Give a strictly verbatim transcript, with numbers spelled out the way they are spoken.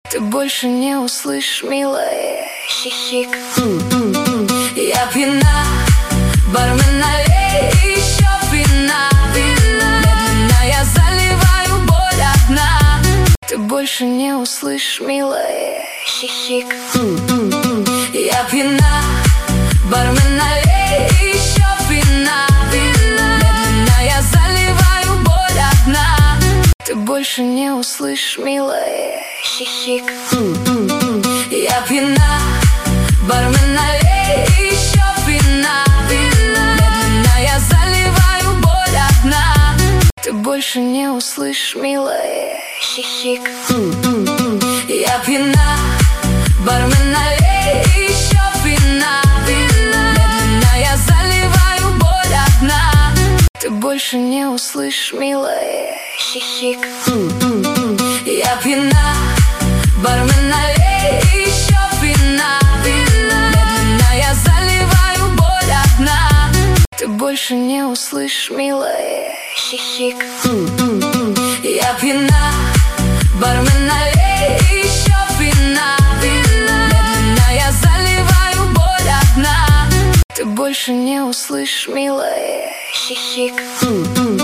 Ты больше не услышишь, милая, хихик. Я пьяна, бармен, налей еще вина. Медленно я заливаю боль одна. Ты больше не услышишь, милая, хихик. Я пьяна, бармен, налей еще вина. Медленно я заливаю боль одна. Ты больше не услышишь, милая, хихик. Я пьяна, бармен, налей еще вина. Медленно я заливаю боль одна. Ты больше не услышишь, милая, хихик. Я пьяна, бармен, налей еще вина. Медленно я заливаю боль одна. Ты больше не услышишь, милая, хихик. Я пьяна, бармен, налей еще вина. Медленно я заливаю боль одна. Ты больше не услышишь, милая, хихик. Я пьяна, бармен, налей еще вина. Медленно я заливаю боль одна. Ты больше не услышишь, милая, хихик.